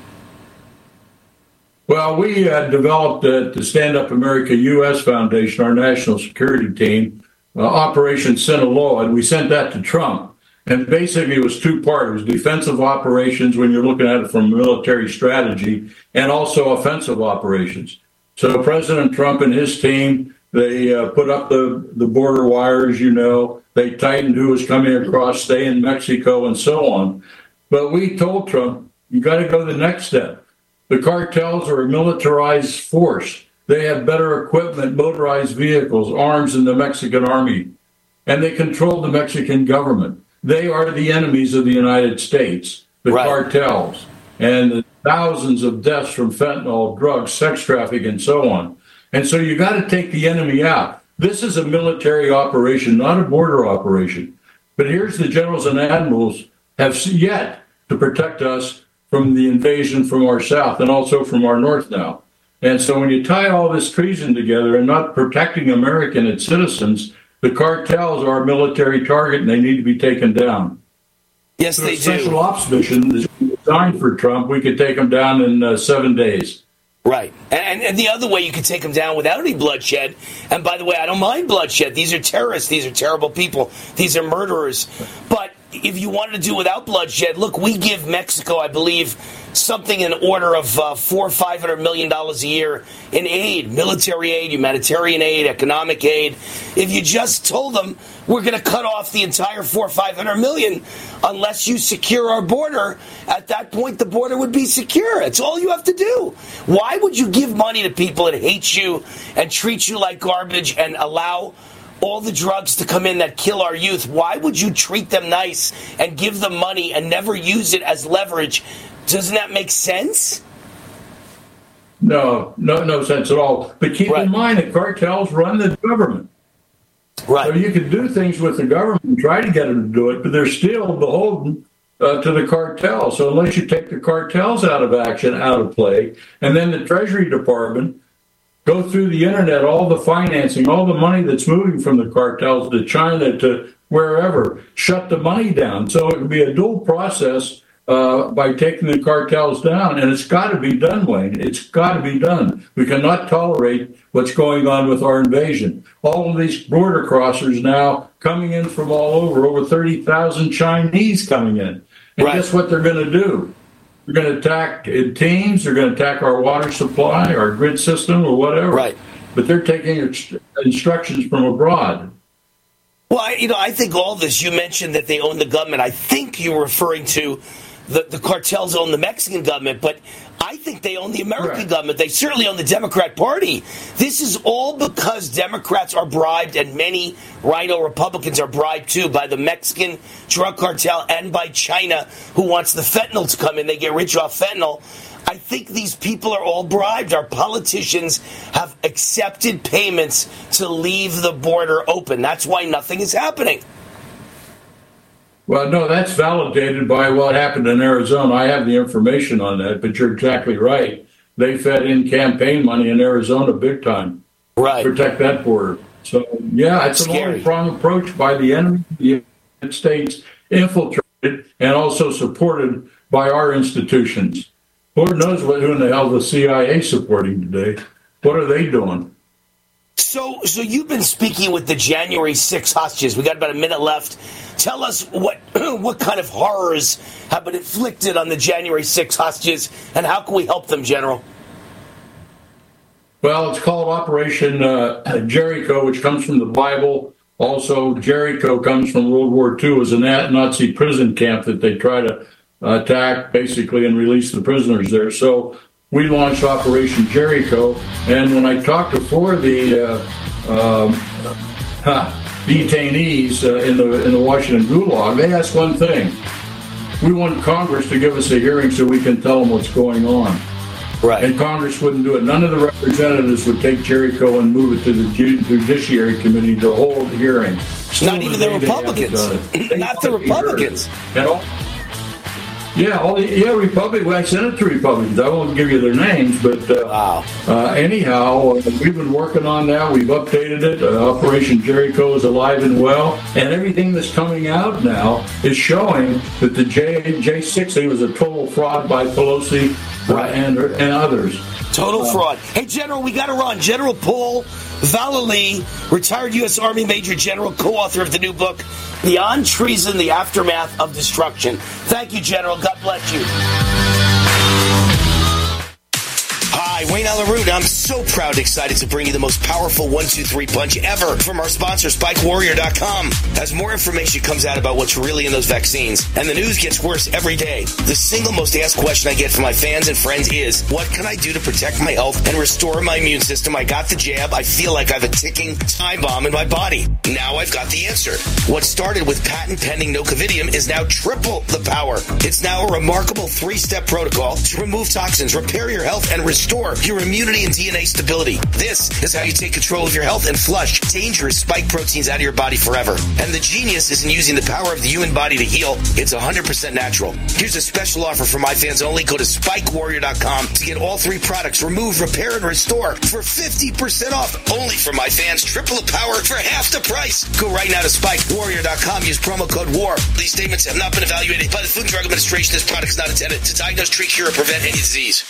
Well, we uh, developed at the Stand Up America U S Foundation, our national security team, uh, Operation Sinaloa, and we sent that to Trump. And basically, it was two-part. It was defensive operations when you're looking at it from military strategy, and also offensive operations. So President Trump and his team, they uh, put up the, the border wires, you know. They tightened who was coming across, stay in Mexico, and so on. But we told Trump, you got to go the next step. The cartels are a militarized force. They have better equipment, motorized vehicles, arms than the Mexican army. And they control the Mexican government. They are the enemies of the United States, the Right. cartels, and the thousands of deaths from fentanyl, drugs, sex trafficking, and so on. And so you got to take the enemy out. This is a military operation, not a border operation. But here's the generals and admirals have yet to protect us from the invasion from our south and also from our north now. And so when you tie all this treason together and not protecting American its citizens, the cartels are a military target and they need to be taken down. Yes, So they a special do. ops mission is designed for Trump. We could take them down in uh, seven days. Right. And, and the other way you could take them down without any bloodshed. And by the way, I don't mind bloodshed. These are terrorists. These are terrible people. These are murderers. But if you wanted to do without bloodshed, look, we give Mexico, I believe, something in order of uh, four or five hundred million dollars a year in aid, military aid, humanitarian aid, economic aid. If you just told them we're going to cut off the entire four or five hundred million unless you secure our border, at that point the border would be secure. It's all you have to do. Why would you give money to people that hate you and treat you like garbage and allow all the drugs to come in that kill our youth? Why would you treat them nice and give them money and never use it as leverage? Doesn't that make sense? No, no, no sense at all. But keep Right. in mind that cartels run the government. Right. So you can do things with the government and try to get them to do it, but they're still beholden uh, to the cartel. So unless you take the cartels out of action, out of play, and then the Treasury Department go through the internet, all the financing, all the money that's moving from the cartels to China to wherever, shut the money down. So it would be a dual process uh, by taking the cartels down. And it's got to be done, Wayne. It's got to be done. We cannot tolerate what's going on with our invasion. All of these border crossers now coming in from all over, over thirty thousand Chinese coming in. And Right. guess what they're going to do? They're going to attack in teams. They're going to attack our water supply, our grid system, or whatever. Right. But they're taking ex- instructions from abroad. Well, I, you know, I think all this, you mentioned that they own the government. I think you were referring to the, the cartels own the Mexican government, but I think they own the American Correct. government. They certainly own the Democrat Party. This is all because Democrats are bribed, and many Rhino Republicans are bribed too by the Mexican drug cartel and by China, who wants the fentanyl to come in. They get rich off fentanyl. I think these people are all bribed. Our politicians have accepted payments to leave the border open. That's why nothing is happening. Well, no, that's validated by what happened in Arizona. I have the information on that, but you're exactly right. They fed in campaign money in Arizona big time. Right. Protect that border. So, yeah, it's Scary. a long-pronged approach by the enemy of the States infiltrated and also supported by our institutions. Lord knows what, who in the hell the C I A supporting today. What are they doing? So, so you've been speaking with the January sixth hostages. We got about a minute left. Tell us what what kind of horrors have been inflicted on the January sixth hostages, and how can we help them, General? Well, it's called Operation uh, Jericho, which comes from the Bible. Also, Jericho comes from World War Two as a Nazi prison camp that they try to attack, basically, and release the prisoners there. So we launched Operation Jericho, and when I talked to four of the uh, um, huh, detainees uh, in the in the Washington Gulag, they asked one thing. We want Congress to give us a hearing so we can tell them what's going on. Right. And Congress wouldn't do it. None of the representatives would take Jericho and move it to the Judiciary Committee to hold a hearing. Not even the Republicans. Not the Republicans. And all, yeah, all the, yeah, Republic. Well, I sent it to Republicans. I won't give you their names, but uh, wow. uh, anyhow, uh, we've been working on that. We've updated it. Uh, Operation Jericho is alive and well, and everything that's coming out now is showing that the J J sixty was a total fraud by Pelosi. Right. And, and others. Total uh, fraud. Hey, General, we got to run. General Paul Vallely, retired U S. Army Major General, co-author of the new book, Beyond Treason, The Aftermath of Destruction. Thank you, General. God bless you. Hi, Wayne Allyn Root. I'm so proud and excited to bring you the most powerful one two three punch ever from our sponsor, Spike Warrior dot com. As more information comes out about what's really in those vaccines, and the news gets worse every day, the single most asked question I get from my fans and friends is, what can I do to protect my health and restore my immune system? I got the jab. I feel like I have a ticking time bomb in my body. Now I've got the answer. What started with patent-pending Nocovidium is now triple the power. It's now a remarkable three-step protocol to remove toxins, repair your health, and restore your immunity and D N A stability. This is how you take control of your health and flush dangerous spike proteins out of your body forever. And the genius isn't using the power of the human body to heal. It's one hundred percent natural. Here's a special offer for my fans only. Go to Spike Warrior dot com to get all three products, remove, repair, and restore for fifty percent off. Only for my fans. Triple the power for half the price. Go right now to Spike Warrior dot com. Use promo code WAR. These statements have not been evaluated by the Food and Drug Administration. This product is not intended to diagnose, treat, cure, or prevent any disease.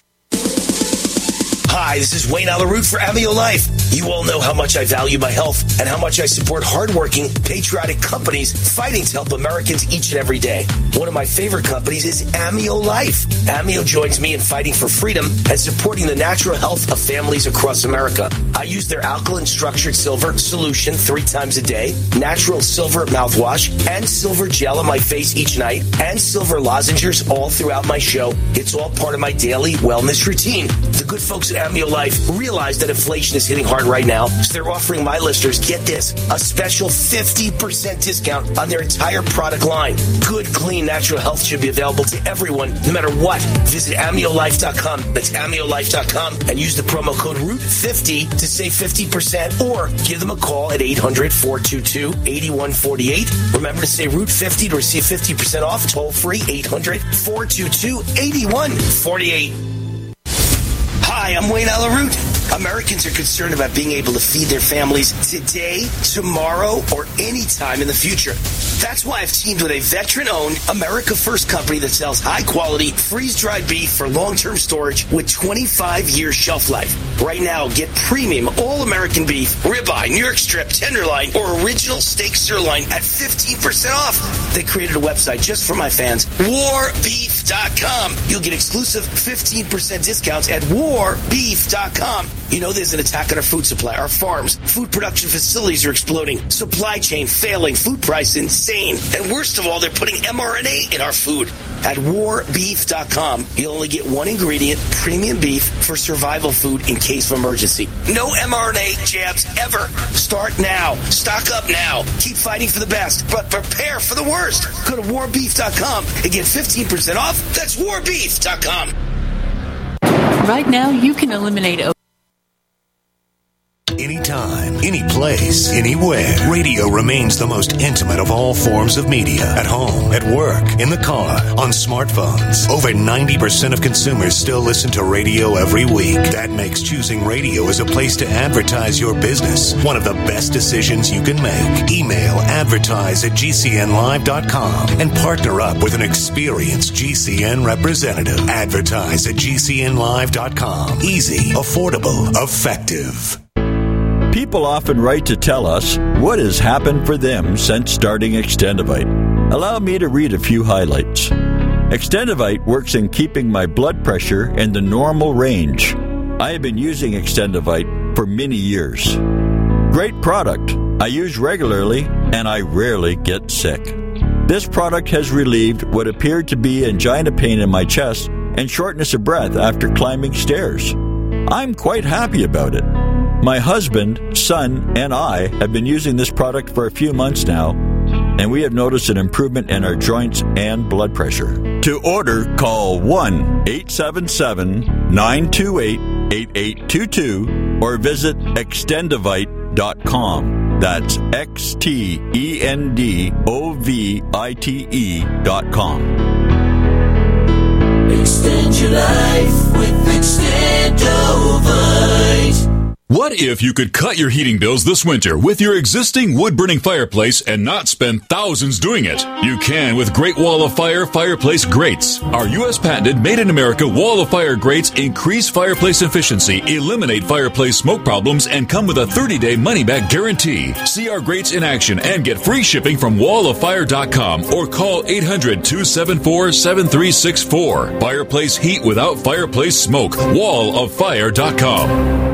Hi, this is Wayne Allyn Root for Amio Life. You all know how much I value my health and how much I support hardworking, patriotic companies fighting to help Americans each and every day. One of my favorite companies is Amio Life. Amio joins me in fighting for freedom and supporting the natural health of families across America. I use their alkaline structured silver solution three times a day, natural silver mouthwash, and silver gel on my face each night, and silver lozenges all throughout my show. It's all part of my daily wellness routine. The good folks at Amio Life realize that inflation is hitting hard right now, so they're offering my listeners, get this, a special fifty percent discount on their entire product line. Good, clean, natural health should be available to everyone, no matter what. Visit Amio Life dot com. That's Amio Life dot com and use the promo code Root fifty to save fifty percent, or give them a call at eight hundred, four two two, eight one four eight. Remember to say Root fifty to receive fifty percent off. Toll free, eight hundred, four two two, eight one four eight. Hi, I'm Wayne Allyn Root. Americans are concerned about being able to feed their families today, tomorrow, or any time in the future. That's why I've teamed with a veteran-owned, America First company that sells high-quality, freeze-dried beef for long-term storage with twenty-five years shelf life. Right now, get premium all-American beef, ribeye, New York strip, tenderloin, or original steak sirloin at fifteen percent off. They created a website just for my fans, war beef dot com. You'll get exclusive fifteen percent discounts at war beef dot com. You know there's an attack on our food supply. Our farms, food production facilities are exploding. Supply chain failing. Food price insane. And worst of all, they're putting M R N A in our food. At war beef dot com, you'll only get one ingredient, premium beef, for survival food in case of emergency. No M R N A jabs ever. Start now. Stock up now. Keep fighting for the best, but prepare for the worst. Go to war beef dot com and get fifteen percent off. That's war beef dot com. Right now, you can eliminate anytime, any place, anywhere. Radio remains the most intimate of all forms of media. At home, at work, in the car, on smartphones. Over ninety percent of consumers still listen to radio every week. That makes choosing radio as a place to advertise your business one of the best decisions you can make. Email advertise at G C N live dot com and partner up with an experienced G C N representative. Advertise at G C N live dot com. Easy, affordable, effective. People often write to tell us what has happened for them since starting Extendivite. Allow me to read a few highlights. Extendivite works in keeping my blood pressure in the normal range. I have been using Extendivite for many years. Great product. I use regularly and I rarely get sick. This product has relieved what appeared to be angina pain in my chest and shortness of breath after climbing stairs. I'm quite happy about it. My husband, son, and I have been using this product for a few months now, and we have noticed an improvement in our joints and blood pressure. To order, call one eight seven seven, nine two eight, eight eight two two or visit extendivite dot com. That's X T E N D O V I T E dot com. Extend your life with Extendovite. What if you could cut your heating bills this winter with your existing wood-burning fireplace and not spend thousands doing it? You can with Great Wall of Fire fireplace grates. Our U S patented made-in-America Wall of Fire grates increase fireplace efficiency, eliminate fireplace smoke problems, and come with a thirty-day money-back guarantee. See our grates in action and get free shipping from wall of fire dot com or call eight hundred, two seven four, seven three six four. Fireplace heat without fireplace smoke. wall of fire dot com.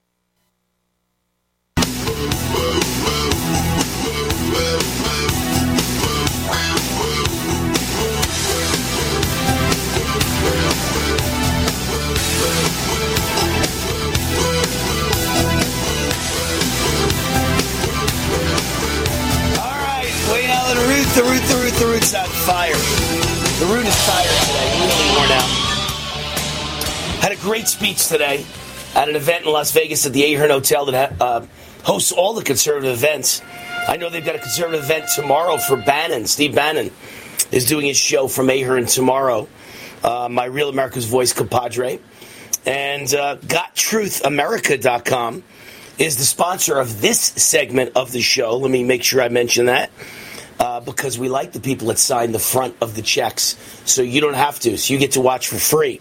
The root, the root, the root's on fire. The root is tired today, really worn out. Had a great speech today at an event in Las Vegas at the Ahern Hotel that uh, hosts all the conservative events. I know they've got a conservative event tomorrow for Bannon. Steve Bannon is doing his show from Ahern tomorrow. Uh, my Real America's Voice compadre. And uh, got truth america dot com is the sponsor of this segment of the show. Let me make sure I mention that. Uh, because we like the people that sign the front of the checks, so you don't have to. So you get to watch for free.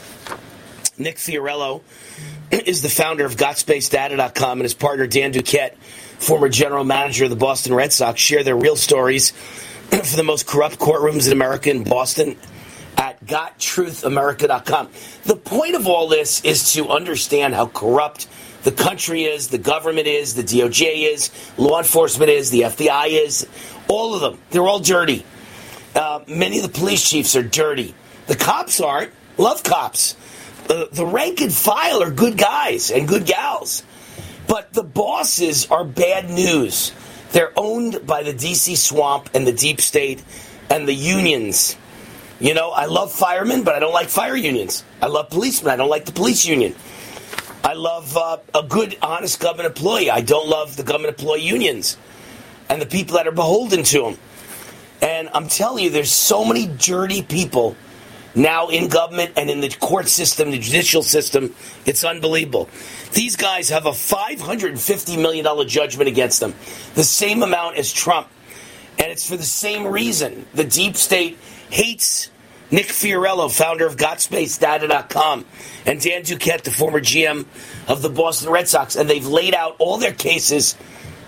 Nick Fiorello is the founder of got space data dot com, and his partner Dan Duquette, former general manager of the Boston Red Sox, share their real stories for the most corrupt courtrooms in America in Boston at got truth america dot com. The point of all this is to understand how corrupt the country is, the government is, the D O J is, law enforcement is, the F B I is. All of them. They're all dirty. Uh, many of the police chiefs are dirty. The cops aren't. Love cops. Uh, the rank and file are good guys and good gals. But the bosses are bad news. They're owned by the D C swamp and the deep state and the unions. You know, I love firemen, but I don't like fire unions. I love policemen. I don't like the police union. I love uh, a good, honest government employee. I don't love the government employee unions and the people that are beholden to them. And I'm telling you, there's so many dirty people now in government and in the court system, the judicial system. It's unbelievable. These guys have a five hundred fifty million dollars judgment against them, the same amount as Trump. And it's for the same reason. The deep state hates Nick Fiorello, founder of got space data dot com, and Dan Duquette, the former G M of the Boston Red Sox. And they've laid out all their cases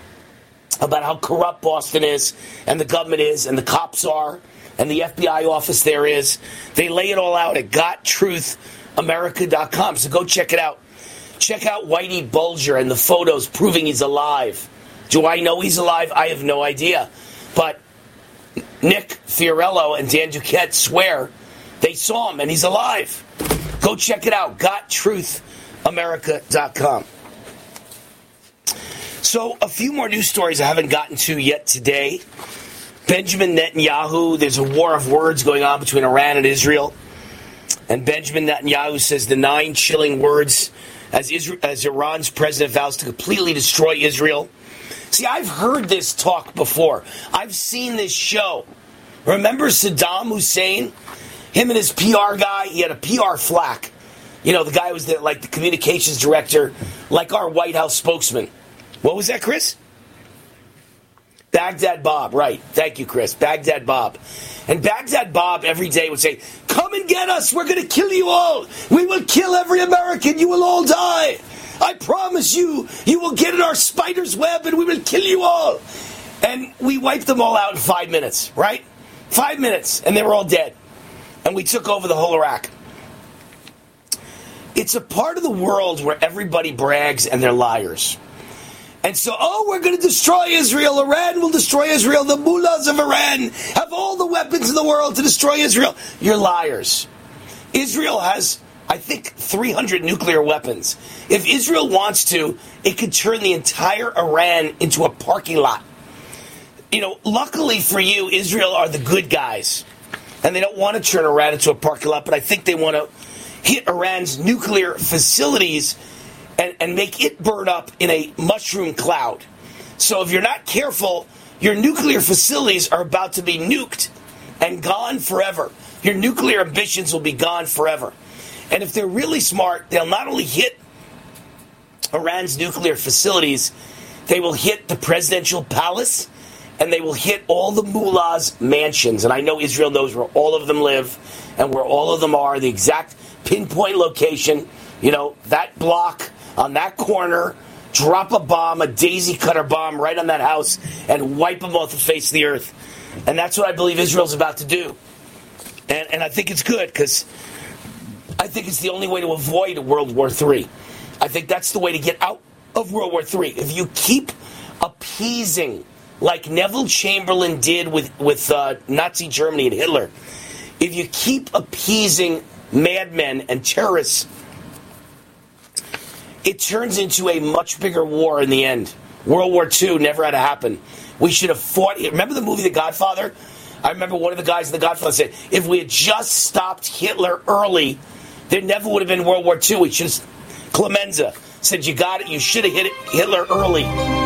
about how corrupt Boston is, and the government is, and the cops are, and the F B I office there is. They lay it all out at got truth america dot com. So go check it out. Check out Whitey Bulger and the photos proving he's alive. Do I know he's alive? I have no idea. But Nick Fiorello and Dan Duquette swear they saw him and he's alive. Go check it out. got truth america dot com. So a few more news stories I haven't gotten to yet today. Benjamin Netanyahu, there's a war of words going on between Iran and Israel. And Benjamin Netanyahu says the nine chilling words as Israel, as Iran's president vows to completely destroy Israel. See, I've heard this talk before. I've seen this show. Remember Saddam Hussein? Him and his P R guy, he had a P R flack. You know, the guy who was the, like the communications director, like our White House spokesman. What was that, Chris? Baghdad Bob, right. Thank you, Chris. Baghdad Bob. And Baghdad Bob every day would say, come and get us. We're going to kill you all. We will kill every American. You will all die. I promise you, you will get in our spider's web and we will kill you all. And we wiped them all out in five minutes, right? Five minutes, and they were all dead. And we took over the whole Iraq. It's a part of the world where everybody brags and they're liars. And so, oh, we're going to destroy Israel. Iran will destroy Israel. The mullahs of Iran have all the weapons in the world to destroy Israel. You're liars. Israel has, I think, three hundred nuclear weapons. If Israel wants to, it could turn the entire Iran into a parking lot. You know, luckily for you, Israel are the good guys. And they don't want to turn Iran into a parking lot, but I think they want to hit Iran's nuclear facilities and, and make it burn up in a mushroom cloud. So if you're not careful, your nuclear facilities are about to be nuked and gone forever. Your nuclear ambitions will be gone forever. And if they're really smart, they'll not only hit Iran's nuclear facilities, they will hit the presidential palace, and they will hit all the mullahs' mansions. And I know Israel knows where all of them live and where all of them are, the exact pinpoint location. You know, that block on that corner, drop a bomb, a daisy cutter bomb right on that house and wipe them off the face of the earth. And that's what I believe Israel's about to do. And, and I think it's good because I think it's the only way to avoid World War Three. I think that's the way to get out of World War Three. If you keep appeasing like Neville Chamberlain did with, with uh, Nazi Germany and Hitler, if you keep appeasing madmen and terrorists, it turns into a much bigger war in the end. World War Two never had to happen. We should have fought. Remember the movie The Godfather? I remember one of the guys in The Godfather said, if we had just stopped Hitler early, there never would have been World War Two. We should have, Clemenza said, you got it. You should have hit Hitler early.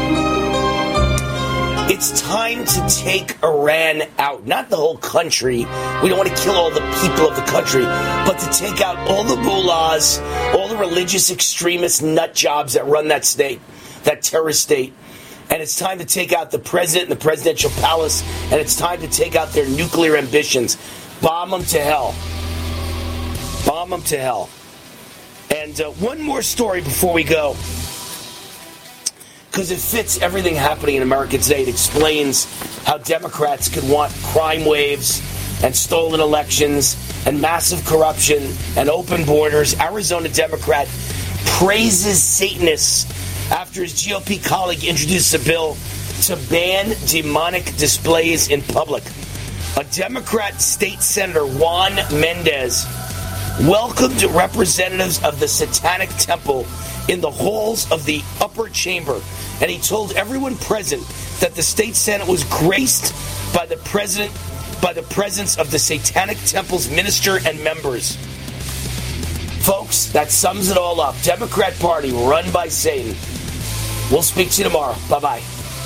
It's time to take Iran out. Not the whole country. We don't want to kill all the people of the country, but to take out all the mullahs, all the religious extremist nut jobs that run that state, that terrorist state. And it's time to take out the president and the presidential palace, and it's time to take out their nuclear ambitions. Bomb them to hell. Bomb them to hell. And uh, one more story before we go, because it fits everything happening in America today. It explains how Democrats could want crime waves and stolen elections and massive corruption and open borders. Arizona Democrat praises Satanists after his G O P colleague introduced a bill to ban demonic displays in public. A Democrat state senator, Juan Mendez, welcomed representatives of the Satanic Temple in the halls of the upper chamber, and he told everyone present that the state senate was graced by the president, by the presence of the Satanic Temple's minister and members. Folks, that sums it all up. Democrat Party run by Satan. We'll speak to you tomorrow. Bye-bye.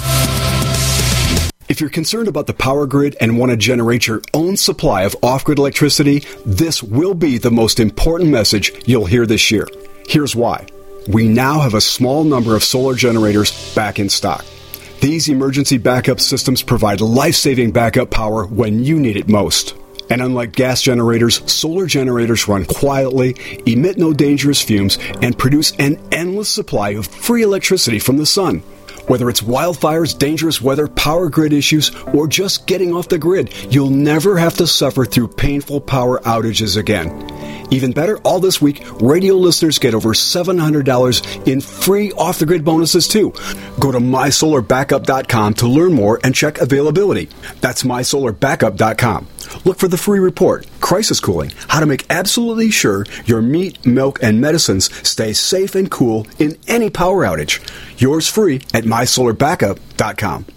If you're concerned about the power grid and want to generate your own supply of off-grid electricity, this will be the most important message you'll hear this year. Here's why. We now have a small number of solar generators back in stock. These emergency backup systems provide life-saving backup power when you need it most. And unlike gas generators, solar generators run quietly, emit no dangerous fumes, and produce an endless supply of free electricity from the sun. Whether it's wildfires, dangerous weather, power grid issues, or just getting off the grid, you'll never have to suffer through painful power outages again. Even better, all this week, radio listeners get over seven hundred dollars in free off-the-grid bonuses, too. Go to my solar backup dot com to learn more and check availability. That's my solar backup dot com. Look for the free report, Crisis Cooling, how to make absolutely sure your meat, milk, and medicines stay safe and cool in any power outage. Yours free at my solar backup dot com.